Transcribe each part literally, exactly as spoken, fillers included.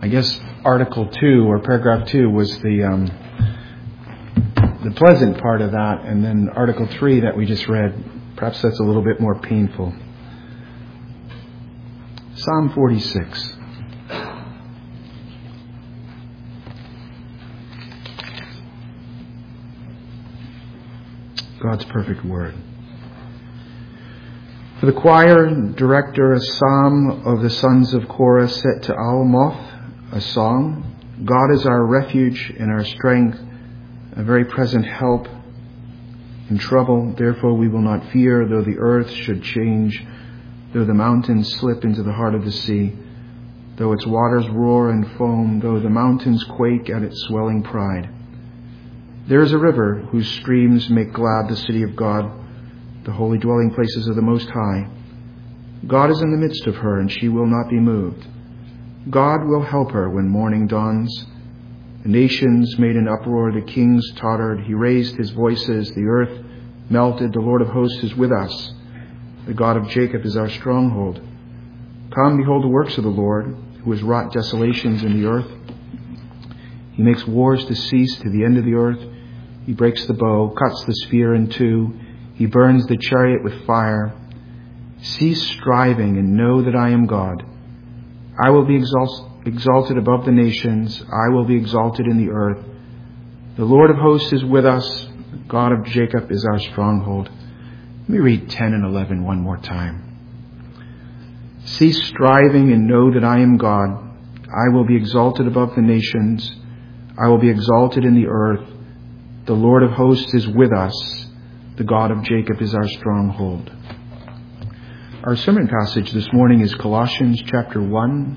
I guess Article two or Paragraph two was the um, the pleasant part of that, and then Article three that we just read, perhaps that's a little bit more painful. Psalm forty-six. God's perfect word. For the choir director, a psalm of the sons of Korah set to Alamoth, a song. God is our refuge and our strength, a very present help in trouble. Therefore we will not fear, though the earth should change, though the mountains slip into the heart of the sea, though its waters roar and foam, though the mountains quake at its swelling pride. There is a river whose streams make glad the city of God, the holy dwelling places of the Most High. God is in the midst of her, and she will not be moved. God will help her when morning dawns. The nations made an uproar, the kings tottered. He raised his voices, the earth melted. The Lord of hosts is with us. The God of Jacob is our stronghold. Come, behold the works of the Lord, who has wrought desolations in the earth. He makes wars to cease to the end of the earth. He breaks the bow, cuts the spear in two. He burns the chariot with fire. Cease striving and know that I am God. I will be exalt- exalted above the nations. I will be exalted in the earth. The Lord of hosts is with us. The God of Jacob is our stronghold. Let me read ten and eleven one more time. Cease striving and know that I am God. I will be exalted above the nations. I will be exalted in the earth. The Lord of hosts is with us. The God of Jacob is our stronghold. Our sermon passage this morning is Colossians chapter one.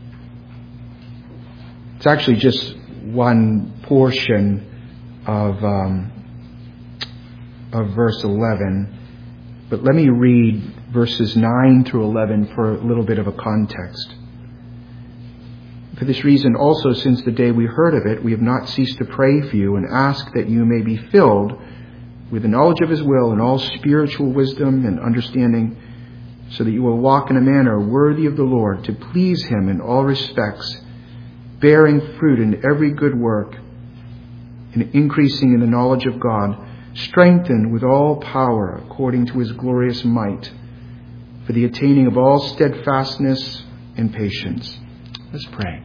It's actually just one portion of, um, of verse eleven. But let me read verses nine through eleven for a little bit of a context. For this reason also, since the day we heard of it, we have not ceased to pray for you and ask that you may be filled with the knowledge of his will and all spiritual wisdom and understanding, so that you will walk in a manner worthy of the Lord, to please him in all respects, bearing fruit in every good work and increasing in the knowledge of God, strengthened with all power according to his glorious might, for the attaining of all steadfastness and patience. Let's pray.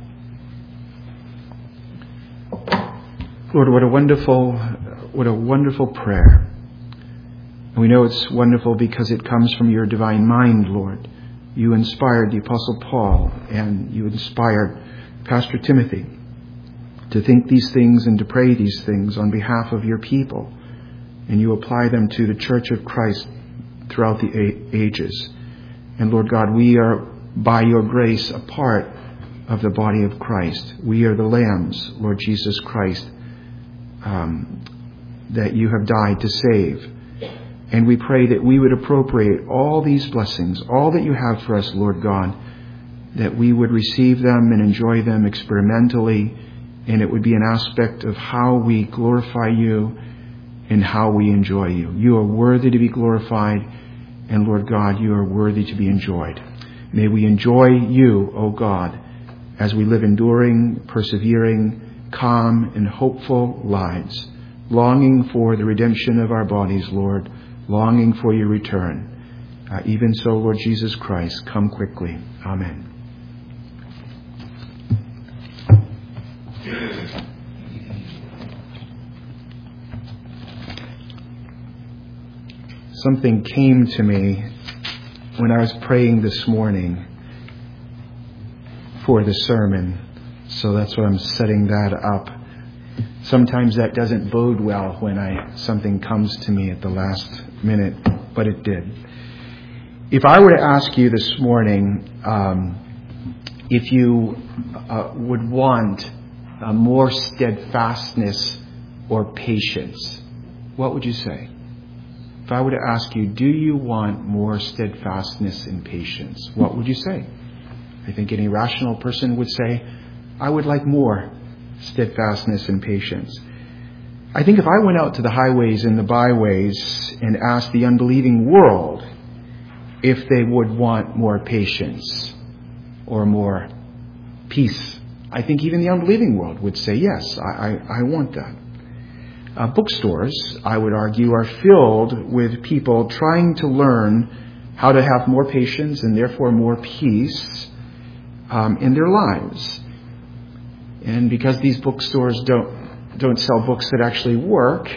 Lord, what a wonderful, what a wonderful prayer. And we know it's wonderful because it comes from your divine mind, Lord. You inspired the Apostle Paul, and you inspired Pastor Timothy to think these things and to pray these things on behalf of your people. And you apply them to the Church of Christ throughout the ages. And Lord God, we are, by your grace, a part of the body of Christ. We are the lambs, Lord Jesus Christ, um, that you have died to save. And we pray that we would appropriate all these blessings, all that you have for us, Lord God, that we would receive them and enjoy them experimentally, and it would be an aspect of how we glorify you and how we enjoy you. You are worthy to be glorified, and Lord God, you are worthy to be enjoyed. May we enjoy you, O God, as we live enduring, persevering, calm, and hopeful lives, longing for the redemption of our bodies, Lord, longing for your return. Uh, even so, Lord Jesus Christ, come quickly. Amen. Something came to me when I was praying this morning for the sermon. So that's why I'm setting that up. Sometimes that doesn't bode well when I something comes to me at the last minute, but it did. If I were to ask you this morning um, if you uh, would want uh, more steadfastness or patience, what would you say? If I were to ask you, do you want more steadfastness and patience, what would you say? I think any rational person would say, I would like more steadfastness and patience. I think if I went out to the highways and the byways and asked the unbelieving world if they would want more patience or more peace I think even the unbelieving world would say, yes, I, I, I want that. Uh, bookstores, I would argue, are filled with people trying to learn how to have more patience and therefore more peace um, in their lives. And because these bookstores don't don't sell books that actually work,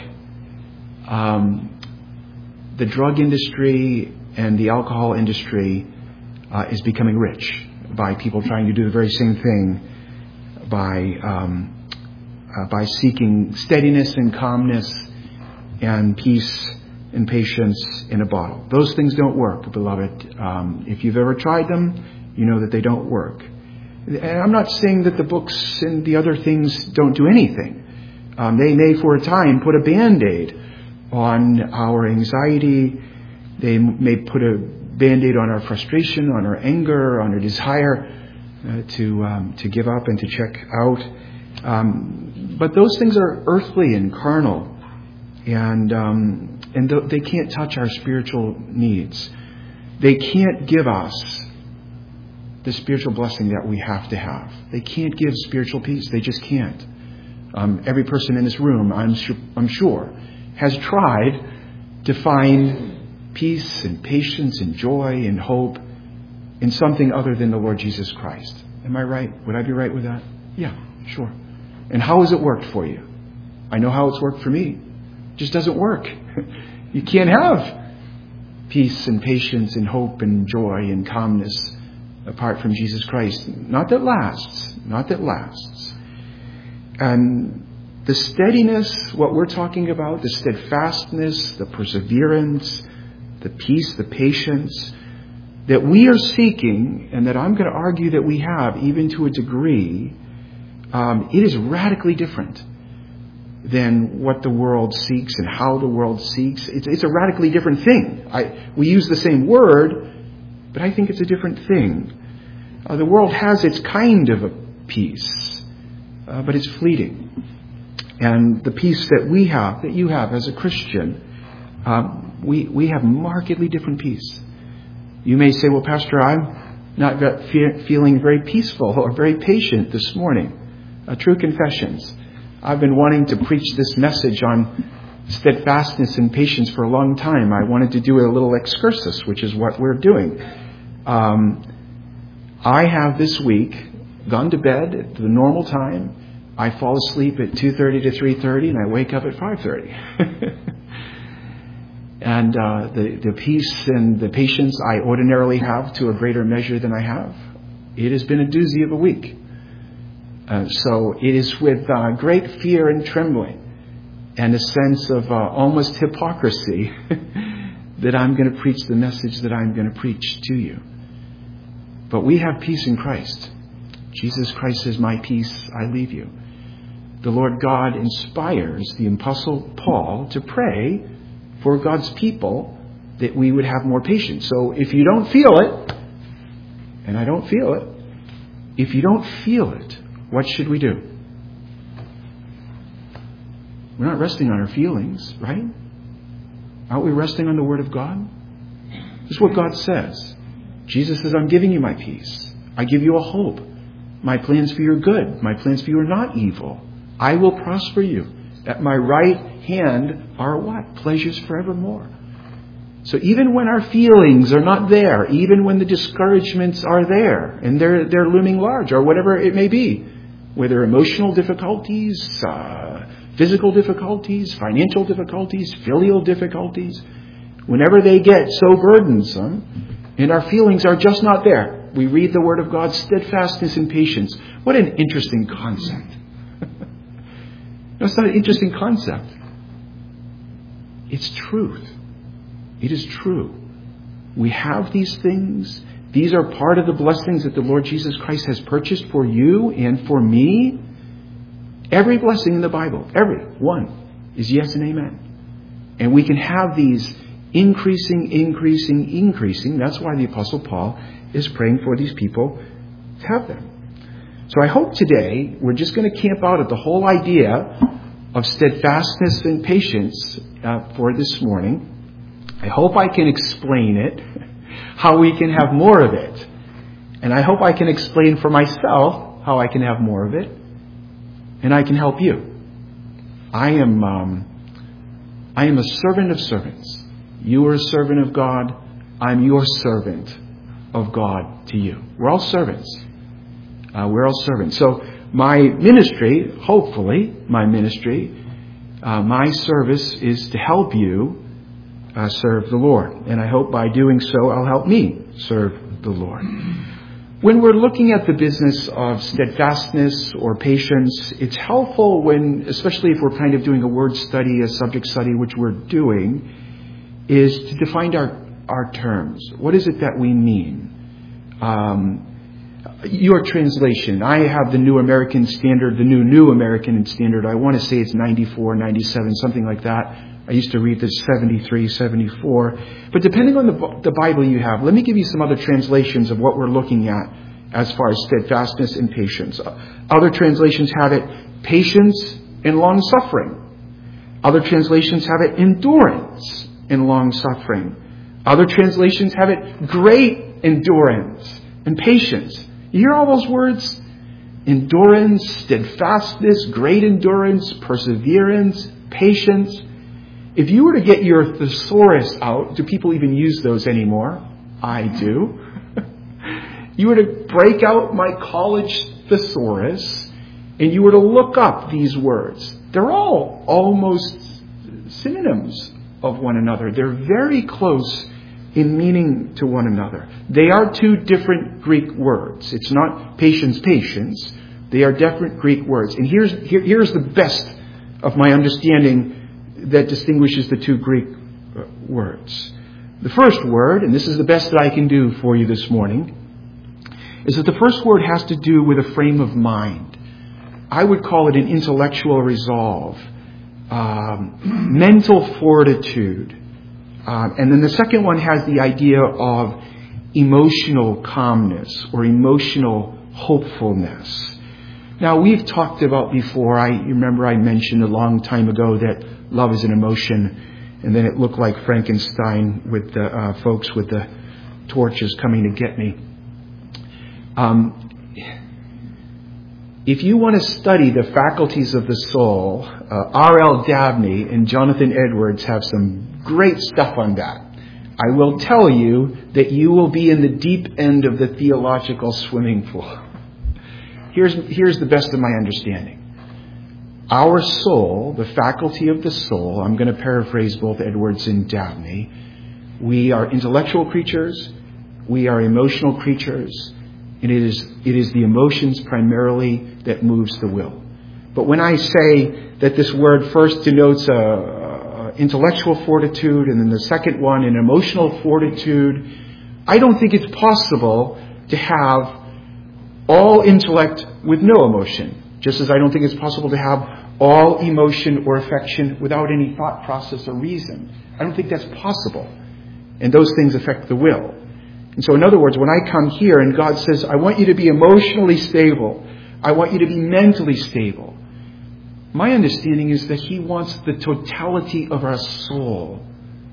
um, the drug industry and the alcohol industry uh, is becoming rich by people trying to do the very same thing by um, uh, by seeking steadiness and calmness and peace and patience in a bottle. Those things don't work, beloved. Um, if you've ever tried them, you know that they don't work. And I'm not saying that the books and the other things don't do anything. Um, they may, for a time, put a Band-Aid on our anxiety. They may put a Band-Aid on our frustration, on our anger, on our desire uh, to um, to give up and to check out. Um, but those things are earthly and carnal, and um, and th- they can't touch our spiritual needs. They can't give us the spiritual blessing that we have to have. They can't give spiritual peace. They just can't. Um, every person in this room, I'm sure, I'm sure, has tried to find peace and patience and joy and hope in something other than the Lord Jesus Christ. Am I right? Would I be right with that? Yeah, sure. And how has it worked for you? I know how it's worked for me. It just doesn't work. You can't have peace and patience and hope and joy and calmness apart from Jesus Christ. Not that lasts. Not that lasts. And the steadiness, what we're talking about, the steadfastness, the perseverance, the peace, the patience that we are seeking, and that I'm going to argue that we have, even to a degree, um, it is radically different than what the world seeks and how the world seeks. It's, it's a radically different thing. I, we use the same word, but I think it's a different thing. Uh, the world has its kind of a peace, uh, but it's fleeting. And the peace that we have, that you have as a Christian, um, we we have markedly different peace. You may say, well, Pastor, I'm not fe- feeling very peaceful or very patient this morning. Uh, true confessions. I've been wanting to preach this message on steadfastness and patience for a long time. I wanted to do a little excursus, which is what we're doing. Um, I have this week gone to bed at the normal time. I fall asleep at two thirty to three thirty, and I wake up at five thirty. And uh, the, the peace and the patience I ordinarily have to a greater measure than I have, it has been a doozy of a week. Uh, so it is with uh, great fear and trembling and a sense of uh, almost hypocrisy that I'm going to preach the message that I'm going to preach to you. But we have peace in Christ. Jesus Christ says, my peace I leave you. The Lord God inspires the Apostle Paul to pray for God's people that we would have more patience. So if you don't feel it, and I don't feel it, if you don't feel it, what should we do? We're not resting on our feelings, right? Aren't we resting on the Word of God? This is what God says. Jesus says, I'm giving you my peace. I give you a hope. My plans for your good. My plans for you are not evil. I will prosper you. At my right hand are what? Pleasures forevermore. So even when our feelings are not there, even when the discouragements are there, and they're they're looming large, or whatever it may be, whether emotional difficulties, uh, physical difficulties, financial difficulties, filial difficulties, whenever they get so burdensome, and our feelings are just not there, we read the Word of God, steadfastness and patience. What an interesting concept. No, it's not an interesting concept. It's truth. It is true. We have these things. These are part of the blessings that the Lord Jesus Christ has purchased for you and for me. Every blessing in the Bible, every one, is yes and amen. And we can have these increasing, increasing, increasing. That's why the Apostle Paul is praying for these people to have them. So I hope today we're just going to camp out at the whole idea of steadfastness and patience uh, for this morning. I hope I can explain it, how we can have more of it. And I hope I can explain for myself how I can have more of it, and I can help you. I am, um, I am a servant of servants. You are a servant of God. I'm your servant of God to you. We're all servants. Uh, we're all servants. So my ministry, hopefully, my ministry, uh, my service is to help you uh, serve the Lord. And I hope by doing so, I'll help me serve the Lord. When we're looking at the business of steadfastness or patience, it's helpful when, especially if we're kind of doing a word study, a subject study, which we're doing, is to define our, our terms. What is it that we mean? Um, your translation. I have the New American Standard, the New New American Standard. I want to say it's ninety-four, ninety-seven, something like that. I used to read this seventy-three, seventy-four. But depending on the, the Bible you have, let me give you some other translations of what we're looking at as far as steadfastness and patience. Other translations have it patience and long-suffering. Other translations have it endurance and long-suffering. Other translations have it great endurance and patience. You hear all those words? Endurance, steadfastness, great endurance, perseverance, patience. If you were to get your thesaurus out, do people even use those anymore? I do. You were to break out my college thesaurus and you were to look up these words. They're all almost synonyms of one another. They're very close in meaning to one another. They are two different Greek words. It's not patience, patience. They are different Greek words. And here's here, here's the best of my understanding that distinguishes the two Greek words. The first word, and this is the best that I can do for you this morning, is that the first word has to do with a frame of mind. I would call it an intellectual resolve, um, mental fortitude. Um, and then the second one has the idea of emotional calmness or emotional hopefulness. Now, we've talked about before, I remember I mentioned a long time ago that love is an emotion, and then it looked like Frankenstein with the uh, folks with the torches coming to get me. Um, if you want to study the faculties of the soul, uh, R L Dabney and Jonathan Edwards have some great stuff on that. I will tell you that you will be in the deep end of the theological swimming pool. Here's, here's the best of my understanding. Our soul, the faculty of the soul, I'm going to paraphrase both Edwards and Dabney. We are intellectual creatures. We are emotional creatures. And it is, it is the emotions primarily that moves the will. But when I say that this word first denotes a, a intellectual fortitude and then the second one an emotional fortitude, I don't think it's possible to have all intellect with no emotion. Just as I don't think it's possible to have all emotion or affection without any thought process or reason. I don't think that's possible. And those things affect the will. And so in other words, when I come here and God says, I want you to be emotionally stable, I want you to be mentally stable, my understanding is that He wants the totality of our soul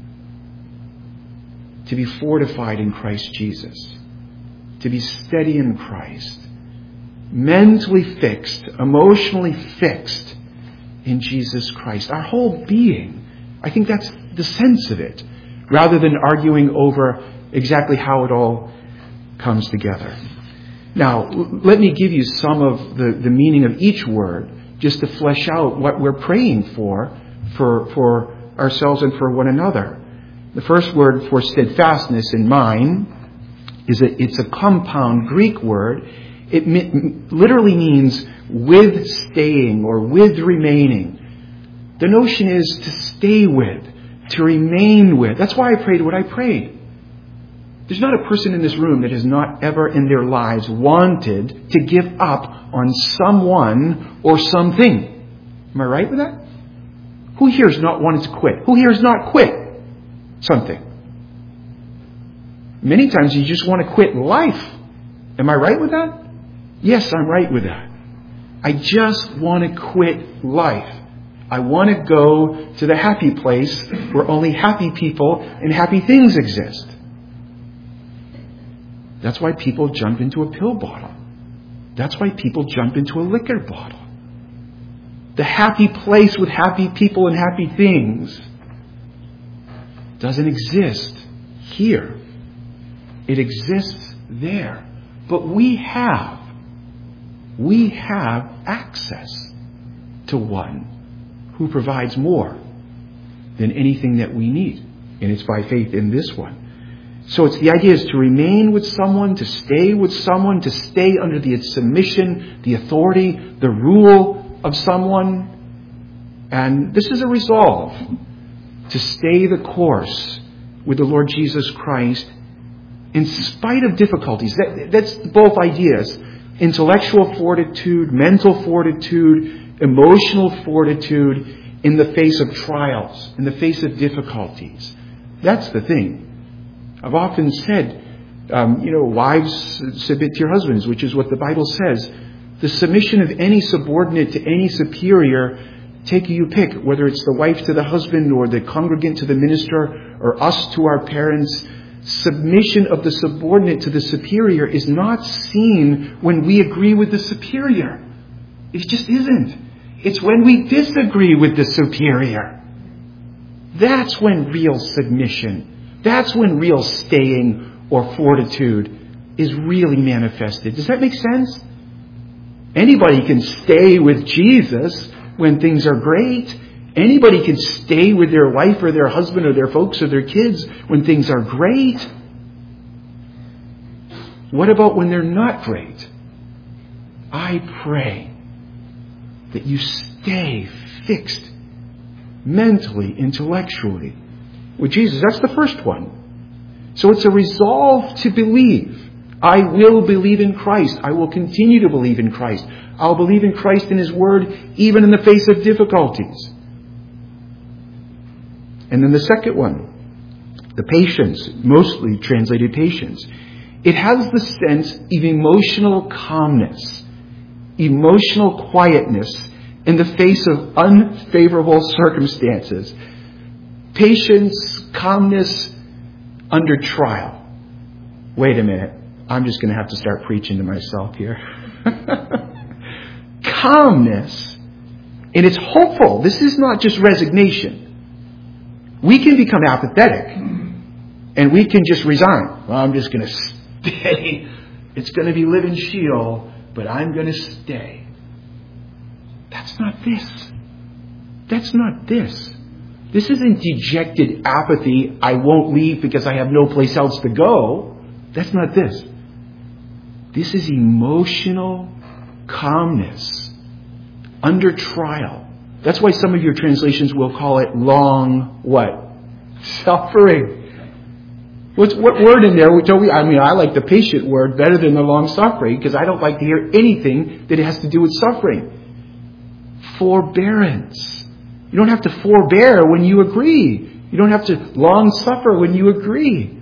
to be fortified in Christ Jesus, to be steady in Christ, mentally fixed, emotionally fixed in Jesus Christ. Our whole being. I think that's the sense of it, rather than arguing over exactly how it all comes together. Now, let me give you some of the, the meaning of each word, just to flesh out what we're praying for, for, for ourselves and for one another. The first word for steadfastness in mine is a, it's a compound Greek word. It mi- literally means with staying or with remaining. The notion is to stay with, to remain with. That's why I prayed what I prayed. There's not a person in this room that has not ever in their lives wanted to give up on someone or something. Am I right with that? Who here has not wanted to quit? Who here has not quit something? Many times you just want to quit life. Am I right with that? Yes, I'm right with that. I just want to quit life. I want to go to the happy place where only happy people and happy things exist. That's why people jump into a pill bottle. That's why people jump into a liquor bottle. The happy place with happy people and happy things doesn't exist here. It exists there. But we have, we have access to one who provides more than anything that we need. And it's by faith in this one. So it's the idea is to remain with someone, to stay with someone, to stay under the submission, the authority, the rule of someone. And this is a resolve to stay the course with the Lord Jesus Christ in spite of difficulties. That, that's both ideas. Intellectual fortitude, mental fortitude, emotional fortitude in the face of trials, in the face of difficulties. That's the thing. I've often said, um, you know, wives submit to your husbands, which is what the Bible says. The submission of any subordinate to any superior, take you pick, whether it's the wife to the husband or the congregant to the minister or us to our parents. Submission of the subordinate to the superior is not seen when we agree with the superior. It just isn't. It's when we disagree with the superior. That's when real submission, that's when real staying or fortitude is really manifested. Does that make sense? Anybody can stay with Jesus when things are great. Anybody can stay with their wife or their husband or their folks or their kids when things are great. What about when they're not great? I pray that you stay fixed mentally, intellectually with Jesus. That's the first one. So it's a resolve to believe. I will believe in Christ. I will continue to believe in Christ. I'll believe in Christ and His Word even in the face of difficulties. And then the second one, the patience, mostly translated patience. It has the sense of emotional calmness, emotional quietness in the face of unfavorable circumstances. Patience, calmness under trial. Wait a minute. I'm just going to have to start preaching to myself here. Calmness. And it's hopeful. This is not just resignation. We can become apathetic. And we can just resign. Well, I'm just going to stay. It's going to be live in Sheol, but I'm going to stay. That's not this. That's not this. This isn't dejected apathy. I won't leave because I have no place else to go. That's not this. This is emotional calmness under trial. That's why some of your translations will call it long what? Suffering. What's, what word in there? Don't we, I mean, I like the patient word better than the long suffering because I don't like to hear anything that has to do with suffering. Forbearance. You don't have to forbear when you agree. You don't have to long suffer when you agree.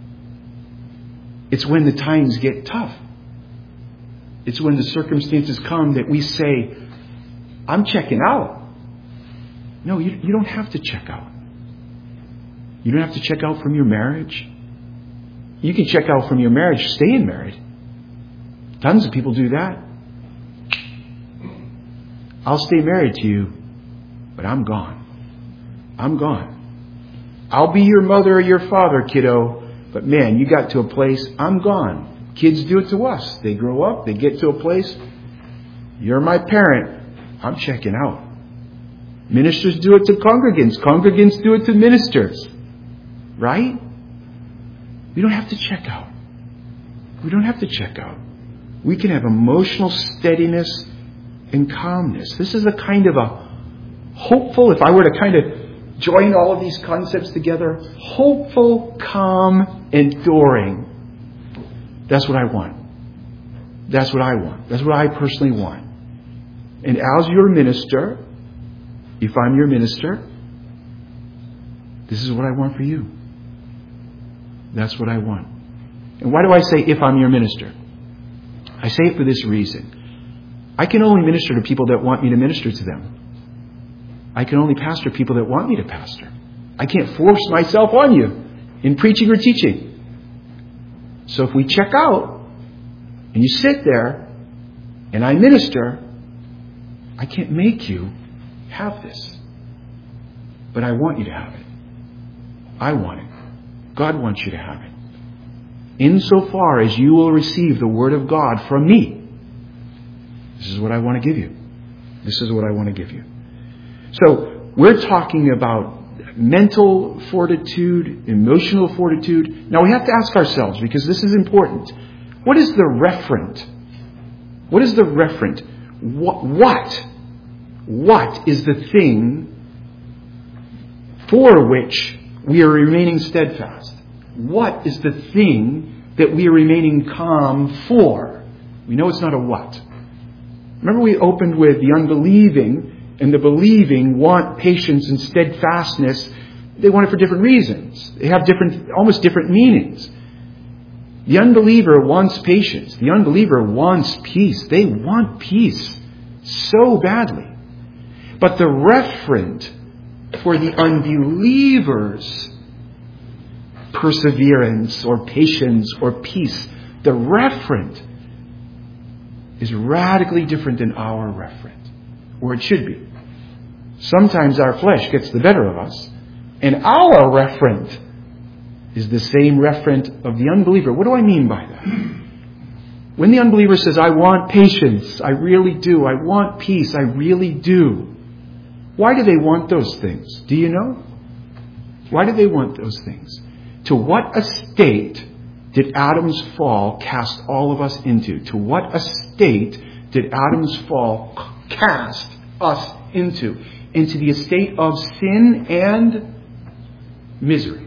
It's when the times get tough. It's when the circumstances come that we say, I'm checking out. No, you, you don't have to check out. You don't have to check out from your marriage. You can check out from your marriage staying married. Tons of people do that. I'll stay married to you, but I'm gone. I'm gone. I'll be your mother or your father, kiddo, but man, you got to a place, I'm gone. Kids do it to us. They grow up, they get to a place, you're my parent, I'm checking out. Ministers do it to congregants. Congregants do it to ministers. Right? We don't have to check out. We don't have to check out. We can have emotional steadiness and calmness. This is a kind of a hopeful, if I were to kind of join all of these concepts together, hopeful, calm, enduring. That's what I want. That's what I want. That's what I personally want. And as your minister, if I'm your minister, this is what I want for you. That's what I want. And why do I say if I'm your minister? I say it for this reason. I can only minister to people that want me to minister to them. I can only pastor people that want me to pastor. I can't force myself on you in preaching or teaching. So if we check out and you sit there and I minister, I can't make you have this. But I want you to have it. I want it. God wants you to have it. Insofar as you will receive the Word of God from me, this is what I want to give you. This is what I want to give you. So, we're talking about mental fortitude, emotional fortitude. Now we have to ask ourselves, because this is important, what is the referent? What is the referent? What, what, what is the thing for which we are remaining steadfast? What is the thing that we are remaining calm for? We know it's not a what. Remember we opened with the unbelieving and the believing want patience and steadfastness. They want it for different reasons. They have different, almost different meanings. The unbeliever wants patience. The unbeliever wants peace. They want peace so badly. But the referent for the unbeliever's perseverance or patience or peace, the referent is radically different than our referent, or it should be. Sometimes our flesh gets the better of us, and our referent is the same referent of the unbeliever. What do I mean by that? When the unbeliever says, I want patience, I really do. I want peace, I really do. Why do they want those things? Do you know? Why do they want those things? To what a state did Adam's fall cast all of us into? To what a state did Adam's fall cast us into? Into the estate of sin and misery.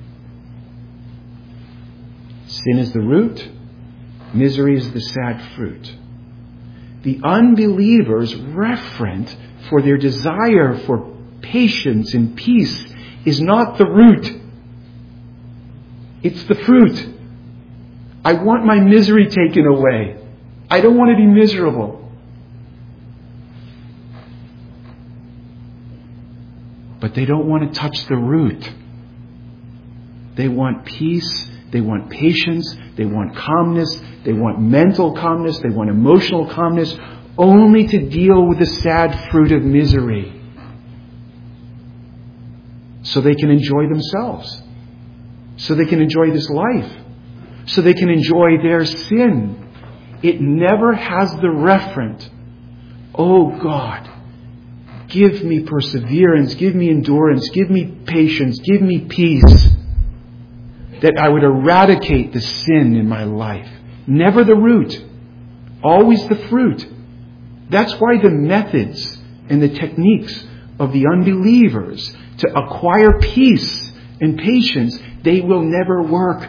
Sin is the root. Misery is the sad fruit. The unbeliever's referent for their desire for patience and peace is not the root. It's the fruit. I want my misery taken away. I don't want to be miserable. But they don't want to touch the root. They want peace. They want patience. They want calmness. They want mental calmness. They want emotional calmness, only to deal with the sad fruit of misery, so they can enjoy themselves, so they can enjoy this life, so they can enjoy their sin. It never has the referent, oh God, give me perseverance, give me endurance, give me patience, give me peace, that I would eradicate the sin in my life. Never the root, always the fruit. That's why the methods and the techniques of the unbelievers to acquire peace and patience, they will never work.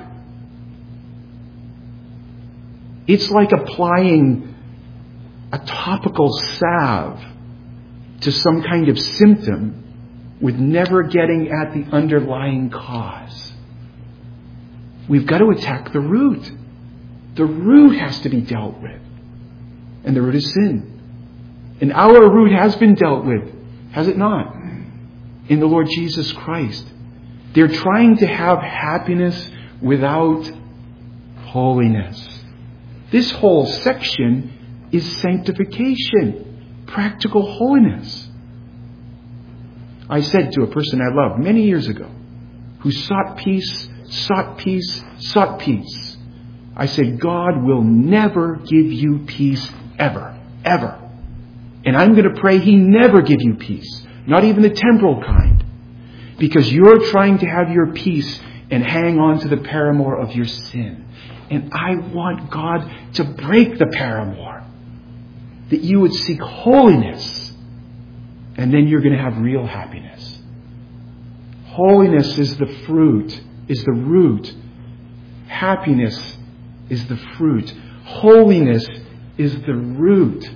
It's like applying a topical salve to some kind of symptom with never getting at the underlying cause. We've got to attack the root. The root has to be dealt with. And the root is sin. And our root has been dealt with, has it not? In the Lord Jesus Christ. They're trying to have happiness without holiness. This whole section is sanctification, practical holiness. I said to a person I loved many years ago, who sought peace, sought peace, sought peace. I said, God will never give you peace ever, ever. And I'm going to pray He never give you peace, not even the temporal kind, because you're trying to have your peace and hang on to the paramour of your sin. And I want God to break the paramour, that you would seek holiness, and then you're going to have real happiness. Holiness is the fruit, is the root. Happiness is the fruit. Holiness is the root.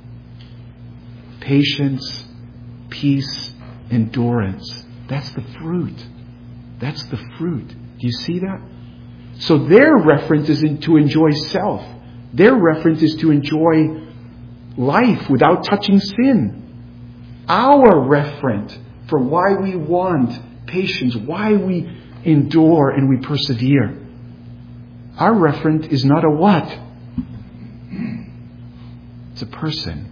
Patience, peace, endurance. That's the fruit. That's the fruit. Do you see that? So their reference is in, to enjoy self. Their reference is to enjoy life without touching sin. Our referent for why we want patience, why we endure and we persevere. Our referent is not a what. It's a person.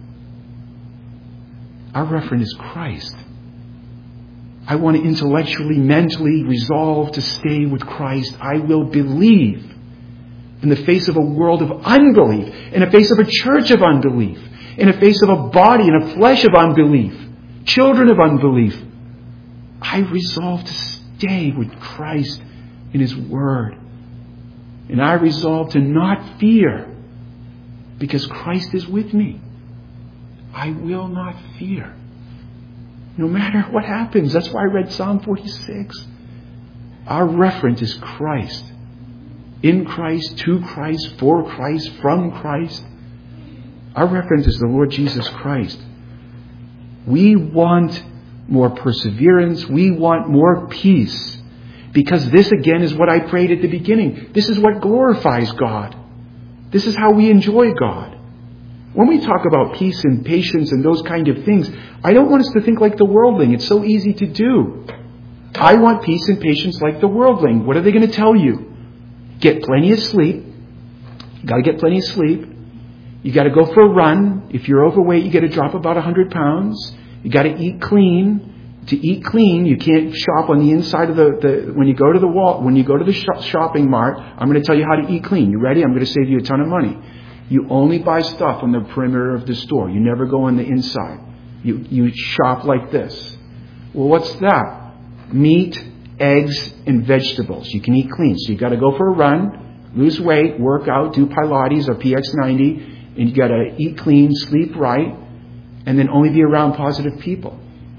Our referent is Christ. I want to intellectually, mentally resolve to stay with Christ. I will believe in the face of a world of unbelief, in the face of a church of unbelief, in the face of a body and a flesh of unbelief, children of unbelief. I resolve to stay with Christ in His Word. And I resolve to not fear because Christ is with me. I will not fear. No matter what happens. That's why I read Psalm forty-six. Our referent is Christ. In Christ, to Christ, for Christ, from Christ. Our reference is the Lord Jesus Christ. We want more perseverance. We want more peace. Because this again is what I prayed at the beginning. This is what glorifies God. This is how we enjoy God. When we talk about peace and patience and those kind of things, I don't want us to think like the worldling. It's so easy to do. I want peace and patience like the worldling. What are they going to tell you? Get plenty of sleep. You got to get plenty of sleep. You got to go for a run. If you're overweight, you got to drop about one hundred pounds. You got to eat clean. To eat clean, you can't shop on the inside of the, the when you go to the wall, when you go to the shop, shopping mart, I'm going to tell you how to eat clean. You ready? I'm going to save you a ton of money. You only buy stuff on the perimeter of the store. You never go on the inside. You, you shop like this. Well, what's that? Meat, eggs, and vegetables. You can eat clean. So you got to go for a run, lose weight, work out, do Pilates or P X ninety, and you got to eat clean, sleep right, and then only be around positive people.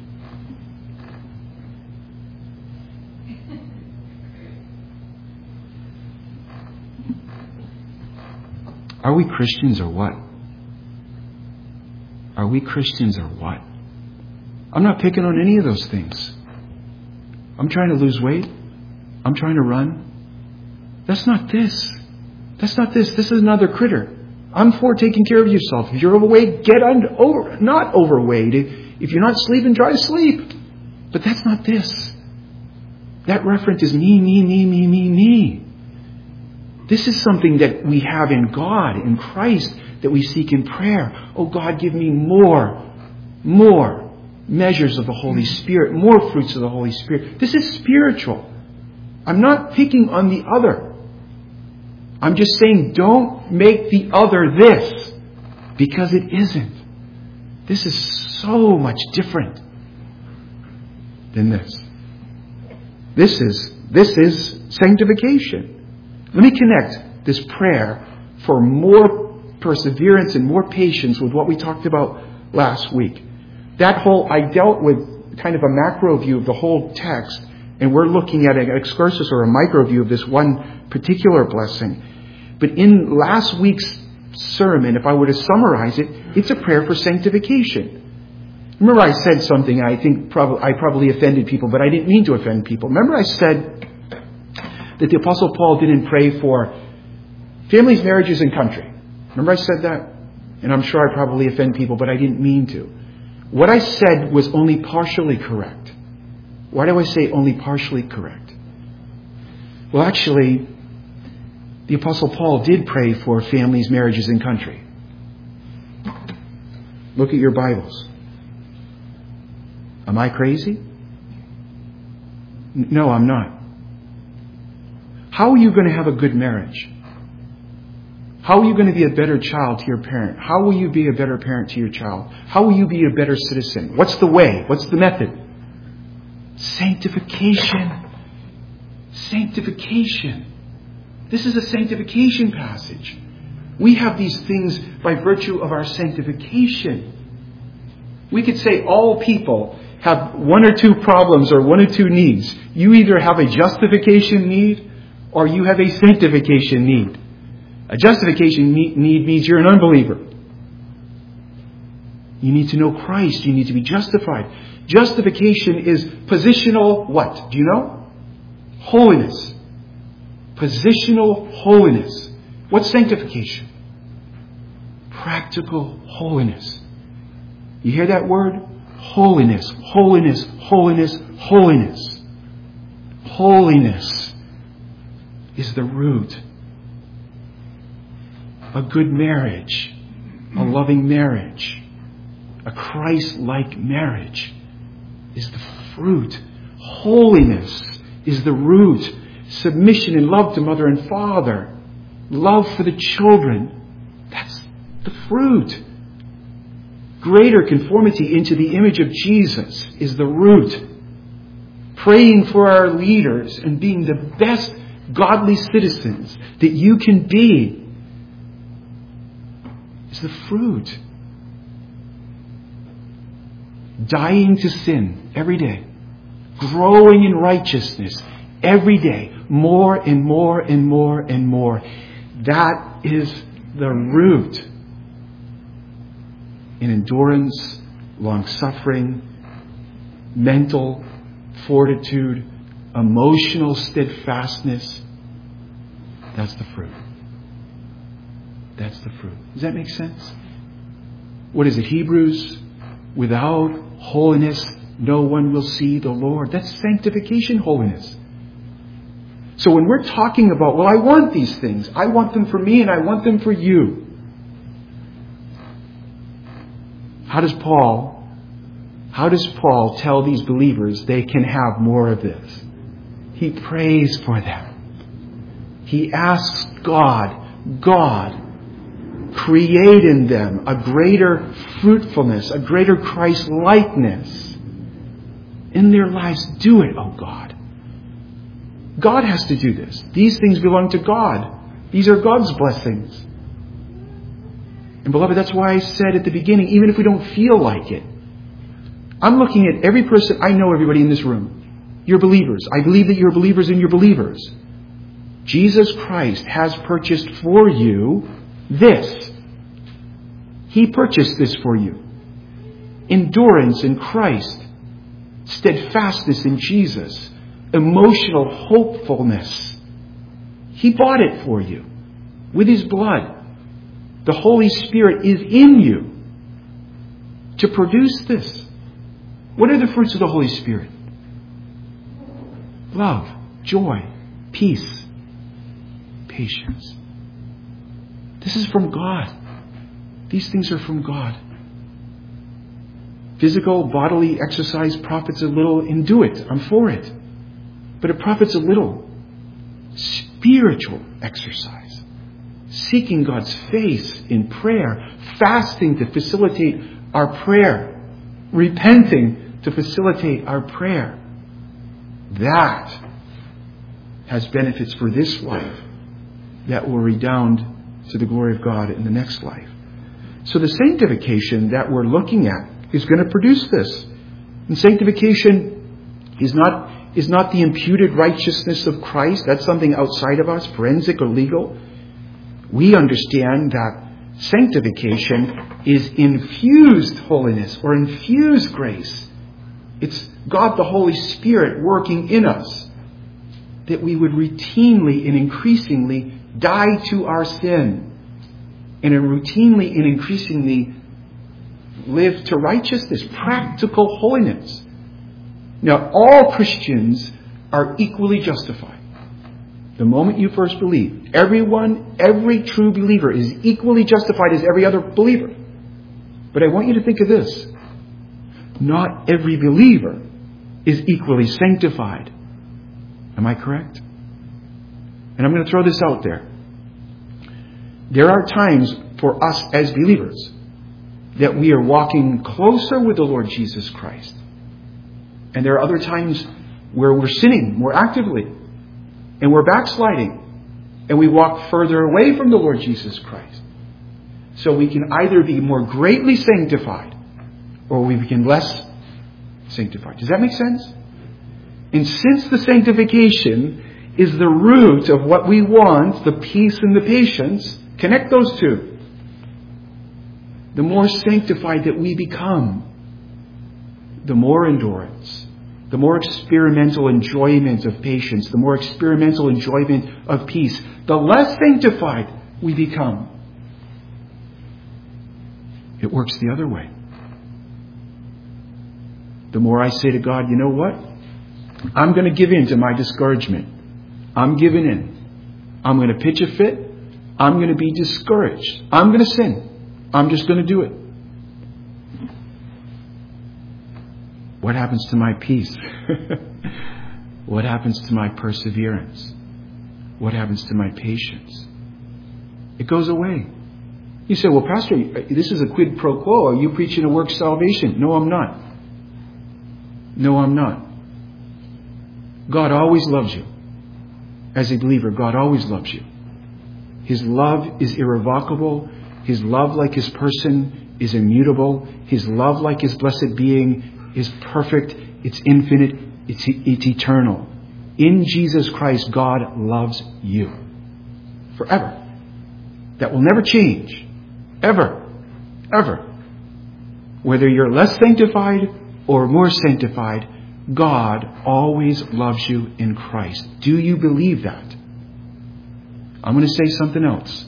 Are we Christians or what? Are we Christians or what? I'm not picking on any of those things. I'm trying to lose weight. I'm trying to run. That's not this. That's not this. This is another critter. I'm for taking care of yourself. If you're overweight, get under, over, not overweight. If you're not sleeping, try to sleep. But that's not this. That reference is me, me, me, me, me, me. This is something that we have in God, in Christ, that we seek in prayer. Oh God, give me more, more measures of the Holy Spirit, more fruits of the Holy Spirit. This is spiritual. I'm not picking on the other. I'm just saying don't make the other this, because it isn't. This is so much different than this. This is, this is sanctification. Let me connect this prayer for more perseverance and more patience with what we talked about last week. That whole, I dealt with kind of a macro view of the whole text, and we're looking at an excursus or a micro view of this one particular blessing. But in last week's sermon, if I were to summarize it, it's a prayer for sanctification. Remember I said something, I think prob- I probably offended people, but I didn't mean to offend people. Remember I said that the Apostle Paul didn't pray for families, marriages, and country. Remember I said that? And I'm sure I probably offend people, but I didn't mean to. What I said was only partially correct. Why do I say only partially correct? Well, actually, the Apostle Paul did pray for families, marriages, and country. Look at your Bibles. Am I crazy? No, I'm not. How are you going to have a good marriage? How are you going to be a better child to your parent? How will you be a better parent to your child? How will you be a better citizen? What's the way? What's the method? Sanctification. Sanctification. This is a sanctification passage. We have these things by virtue of our sanctification. We could say all people have one or two problems or one or two needs. You either have a justification need or you have a sanctification need. A justification need means you're an unbeliever. You need to know Christ. You need to be justified. Justification is positional what? Do you know? Holiness. Positional holiness. What's sanctification? Practical holiness. You hear that word? Holiness, holiness, holiness, holiness. Holiness is the root. A good marriage a loving marriage, a Christ-like marriage is the fruit. Holiness is the root. Submission and love to mother and father. Love for the children. That's the fruit. Greater conformity into the image of Jesus is the root. Praying for our leaders and being the best godly citizens that you can be is the fruit. Dying to sin every day. Growing in righteousness every day. More and more and more and more. That is the root. In endurance, long-suffering, mental fortitude, emotional steadfastness. That's the fruit. That's the fruit. Does that make sense? What is it? Hebrews? Without holiness, no one will see the Lord. That's sanctification holiness. So when we're talking about, well, I want these things. I want them for me and I want them for you. How does Paul, how does Paul tell these believers they can have more of this? He prays for them. He asks God, God, create in them a greater fruitfulness, a greater Christ-likeness in their lives. Do it, oh God. God has to do this. These things belong to God. These are God's blessings. And beloved, that's why I said at the beginning, even if we don't feel like it, I'm looking at every person, I know everybody in this room. You're believers. I believe that you're believers and you're believers. Jesus Christ has purchased for you this. He purchased this for you. Endurance in Christ. Steadfastness in Jesus. Emotional hopefulness. He bought it for you with His blood. The Holy Spirit is in you to produce this. What are the fruits of the Holy Spirit? Love, joy, peace, patience. This is from God. These things are from God. Physical, bodily exercise profits a little, and do it. I'm for it. But it profits a little. Spiritual exercise. Seeking God's face in prayer. Fasting to facilitate our prayer. Repenting to facilitate our prayer. That has benefits for this life that will redound to the glory of God in the next life. So the sanctification that we're looking at is going to produce this. And sanctification is not is not the imputed righteousness of Christ. That's something outside of us, forensic or legal. We understand that sanctification is infused holiness or infused grace. It's God the Holy Spirit working in us that we would routinely and increasingly die to our sin and routinely and increasingly live to righteousness, practical holiness. Now, all Christians are equally justified. The moment you first believe, everyone, every true believer is equally justified as every other believer. But I want you to think of this. Not every believer is equally sanctified. Am I correct? And I'm going to throw this out there. There are times for us as believers that we are walking closer with the Lord Jesus Christ. And there are other times where we're sinning more actively. And we're backsliding. And we walk further away from the Lord Jesus Christ. So we can either be more greatly sanctified or we become less sanctified. Does that make sense? And since the sanctification is the root of what we want, the peace and the patience, connect those two. The more sanctified that we become, the more endurance, the more experimental enjoyment of patience, the more experimental enjoyment of peace, the less sanctified we become. It works the other way. The more I say to God, you know what? I'm going to give in to my discouragement. I'm giving in. I'm going to pitch a fit. I'm going to be discouraged. I'm going to sin. I'm just going to do it. What happens to my peace? What happens to my perseverance? What happens to my patience? It goes away. You say, well, Pastor, this is a quid pro quo. Are you preaching a work salvation? No, I'm not. No, I'm not. God always loves you. As a believer, God always loves you. His love is irrevocable. His love, like His person, is immutable. His love, like His blessed being, is perfect. It's infinite. It's, it's eternal. In Jesus Christ, God loves you. Forever. That will never change. Ever. Ever. Whether you're less sanctified or more sanctified, God always loves you in Christ. Do you believe that? I'm going to say something else.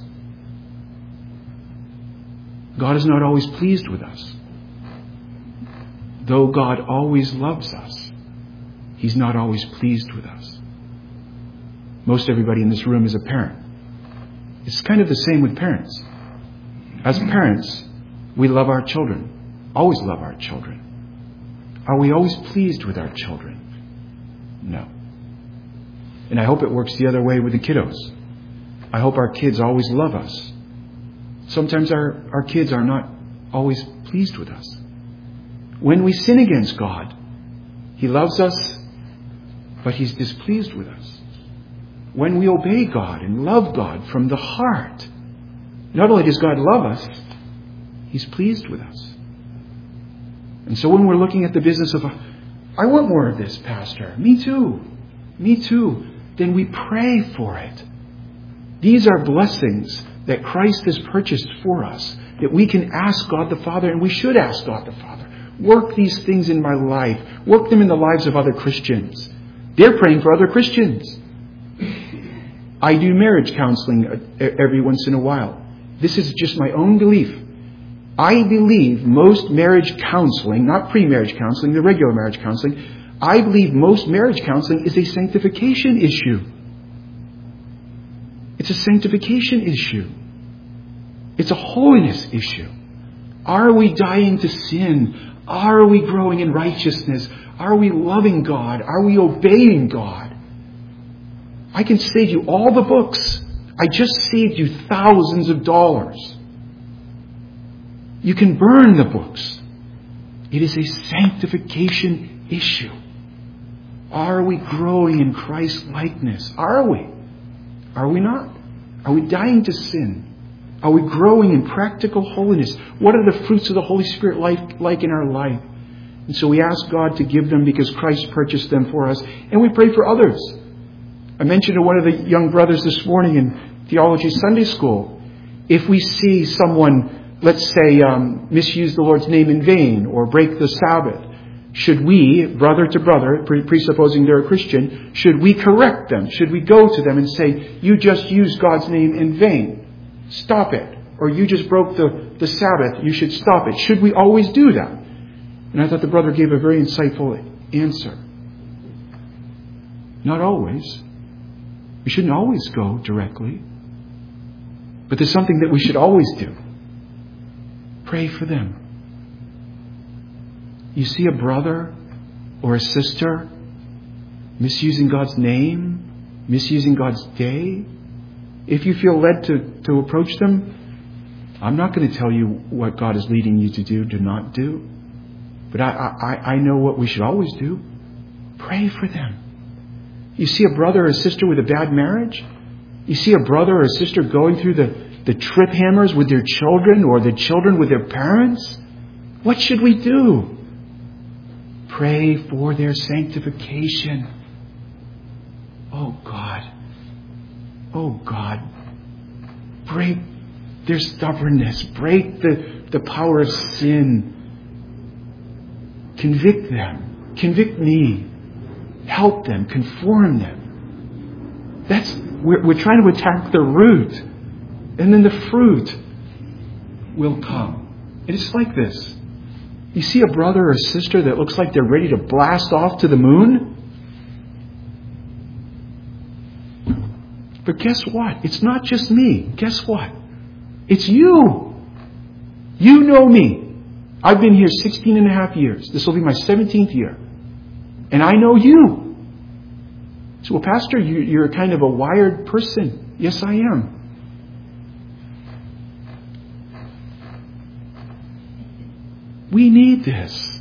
God is not always pleased with us. Though God always loves us, He's not always pleased with us. Most everybody in this room is a parent. It's kind of the same with parents. As parents, we love our children. Always love our children. Are we always pleased with our children? No. And I hope it works the other way with the kiddos. I hope our kids always love us. Sometimes our, our kids are not always pleased with us. When we sin against God, He loves us, but He's displeased with us. When we obey God and love God from the heart, not only does God love us, He's pleased with us. And so when we're looking at the business of, I want more of this, Pastor. Me too. Me too. Then we pray for it. These are blessings that Christ has purchased for us, that we can ask God the Father, and we should ask God the Father. Work these things in my life. Work them in the lives of other Christians. They're praying for other Christians. I do marriage counseling every once in a while. This is just my own belief. I believe most marriage counseling, not pre-marriage counseling, the regular marriage counseling, I believe most marriage counseling is a sanctification issue. It's a sanctification issue. It's a holiness issue. Are we dying to sin? Are we growing in righteousness? Are we loving God? Are we obeying God? I can save you all the books. I just saved you thousands of dollars. You can burn the books. It is a sanctification issue. Are we growing in Christ's likeness? Are we? Are we not? Are we dying to sin? Are we growing in practical holiness? What are the fruits of the Holy Spirit like, like in our life? And so we ask God to give them because Christ purchased them for us. And we pray for others. I mentioned to one of the young brothers this morning in Theology Sunday School, if we see someone, let's say, um, misuse the Lord's name in vain or break the Sabbath, should we, brother to brother, presupposing they're a Christian, should we correct them? Should we go to them and say, you just used God's name in vain? Stop it. Or you just broke the, the Sabbath. You should stop it. Should we always do that? And I thought the brother gave a very insightful answer. Not always. We shouldn't always go directly. But there's something that we should always do. Pray for them. You see a brother or a sister misusing God's name, misusing God's day, if you feel led to, to approach them, I'm not going to tell you what God is leading you to do, to not do. But I, I, I know what we should always do. Pray for them. You see a brother or a sister with a bad marriage? You see a brother or a sister going through the, the trip hammers with their children or the children with their parents? What should we do? Pray for their sanctification. Oh God. Oh God. Break their stubbornness. Break the, the power of sin. Convict them. Convict me. Help them. Conform them. That's, we're, we're trying to attack the root. And then the fruit will come. And it's like this. You see a brother or sister that looks like they're ready to blast off to the moon? But guess what? It's not just me. Guess what? It's you. You know me. I've been here sixteen and a half years. This will be my seventeenth year. And I know you. So, well, Pastor, you, you're kind of a wired person. Yes, I am. We need this.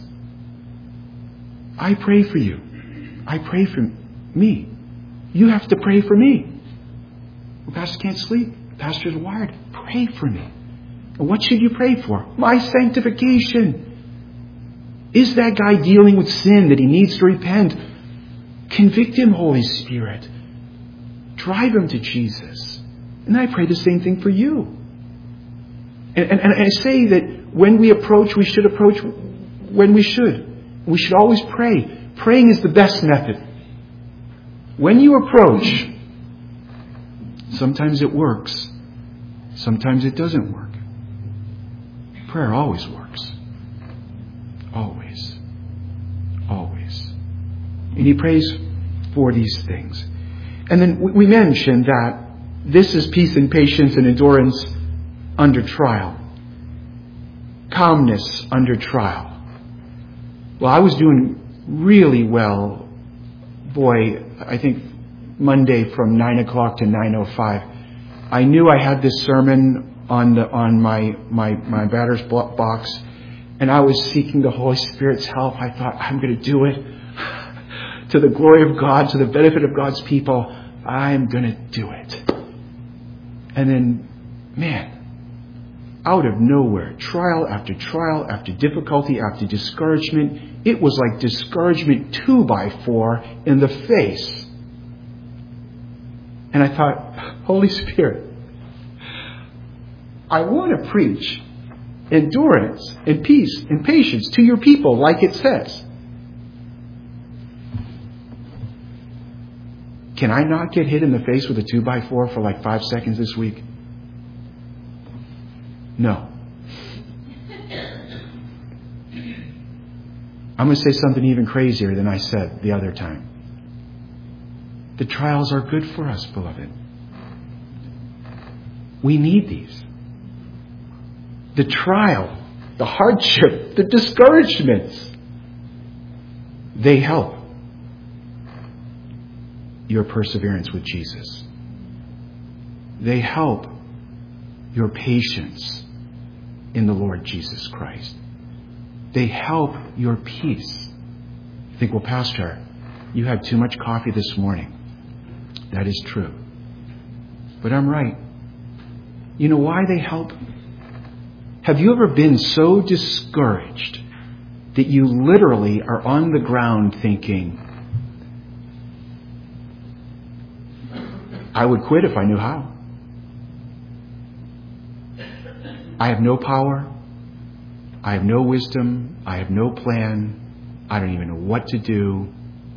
I pray for you. I pray for me. You have to pray for me. Well, Pastor can't sleep. Pastor's wired. Pray for me. And what should you pray for? My sanctification. Is that guy dealing with sin that he needs to repent? Convict him, Holy Spirit. Drive him to Jesus. And I pray the same thing for you. And, and, and I say that when we approach, we should approach when we should. We should always pray. Praying is the best method. When you approach, sometimes it works. Sometimes it doesn't work. Prayer always works. Always. Always. And he prays for these things. And then we mentioned that this is peace and patience and endurance under trial. Calmness under trial. Well, I was doing really well. Boy, I think Monday from nine o'clock to nine oh five. I knew I had this sermon on the on my my my batter's box, and I was seeking the Holy Spirit's help. I thought, I'm going to do it to the glory of God, to the benefit of God's people. I'm going to do it. And then, man, out of nowhere, trial after trial after difficulty after discouragement, it was like discouragement two by four in the face. And I thought, Holy Spirit, I want to preach endurance and peace and patience to your people like it says. Can I not get hit in the face with a two by four for like five seconds this week? No. I'm going to say something even crazier than I said the other time. The trials are good for us, beloved. We need these. The trial, the hardship, the discouragements, they help your perseverance with Jesus. They help your patience in the Lord Jesus Christ. They help your peace. You think, well, Pastor, you had too much coffee this morning. That is true. But I'm right. You know why they help? Have you ever been so discouraged that you literally are on the ground thinking, I would quit if I knew how. I have no power. I have no wisdom. I have no plan. I don't even know what to do.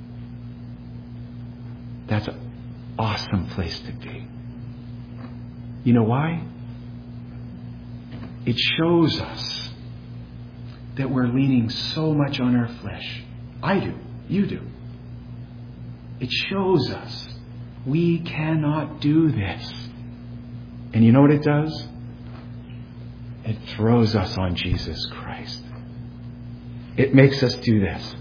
That's an awesome place to be. You know why? It shows us that we're leaning so much on our flesh. I do. You do. It shows us we cannot do this. And you know what it does? It throws us on Jesus Christ. It makes us do this.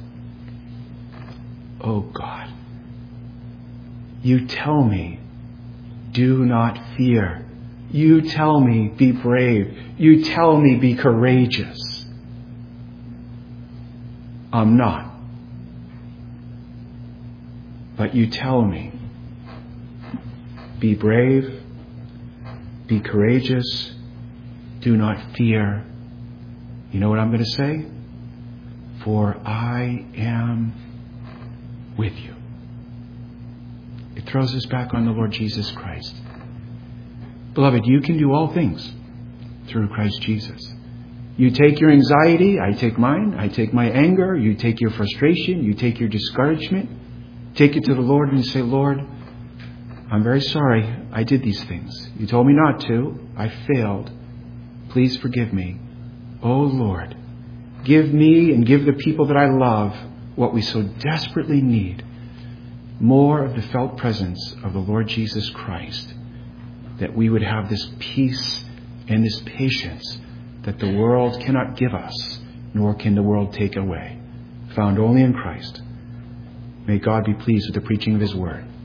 Oh God, you tell me, do not fear. You tell me, be brave. You tell me, be courageous. I'm not. But you tell me, be brave, be courageous, do not fear. You know what I'm going to say? For I am with you. It throws us back on the Lord Jesus Christ. Beloved, you can do all things through Christ Jesus. You take your anxiety, I take mine. I take my anger, you take your frustration, you take your discouragement. Take it to the Lord and say, Lord, I'm very sorry I did these things. You told me not to. I failed. Please forgive me. Oh Lord, give me and give the people that I love what we so desperately need. More of the felt presence of the Lord Jesus Christ. That we would have this peace and this patience that the world cannot give us, nor can the world take away, found only in Christ. May God be pleased with the preaching of his word.